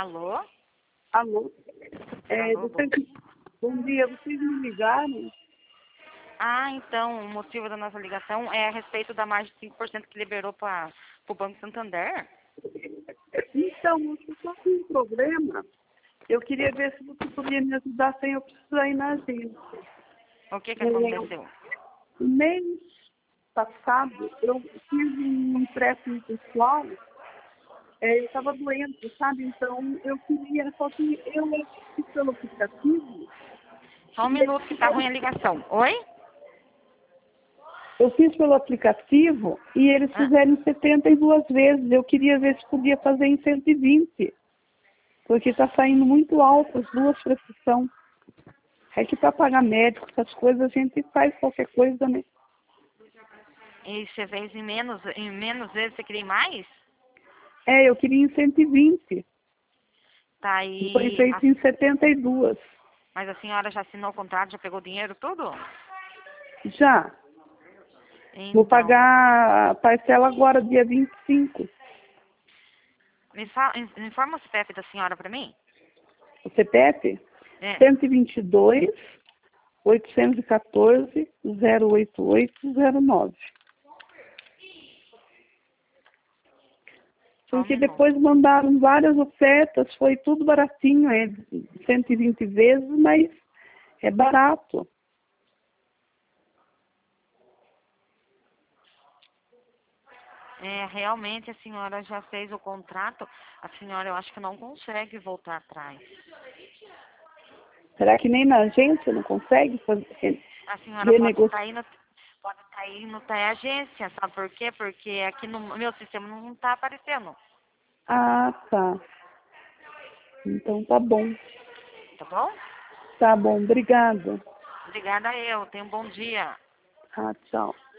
Alô? Alô? Alô, bom dia. Bom dia, vocês me ligaram? Então, o motivo da nossa ligação é a respeito da margem de 5% que liberou para o Banco Santander. Então, eu só com um problema. Eu queria ver se você podia me ajudar sem eu precisar ir na agência. O que aconteceu? No mês passado, eu fiz um empréstimo pessoal. Eu estava doente, sabe? Então, eu queria, só que eu fiz pelo aplicativo. Só um minuto que tá ruim a ligação. Oi? Eu fiz pelo aplicativo e eles fizeram em 72 vezes. Eu queria ver se podia fazer em 120. Porque está saindo muito alto as duas prescrições. É que para pagar médico, essas coisas, a gente faz qualquer coisa, né? E você fez em menos vezes, você queria ir mais? Eu queria em 120. Tá E foi aí. feito em 72. Mas a senhora já assinou o contrato, já pegou o dinheiro, tudo? Já. Vou Então, pagar a parcela agora, dia 25. me informa o CPF da senhora para mim? O CPF? É. 122 814 08809. Só um Porque minuto. depois mandaram várias ofertas, foi tudo baratinho, 120 vezes, mas é barato. Realmente a senhora já fez o contrato, a senhora eu acho que não consegue voltar atrás. Será que nem na agência não consegue fazer, A senhora renegociar? pode estar indo até a agência, sabe por quê? Porque aqui no meu sistema não está aparecendo, Ah, tá. Então tá bom. tá bom? Tá bom, obrigada. Obrigada eu, tenha um bom dia. Ah, tchau.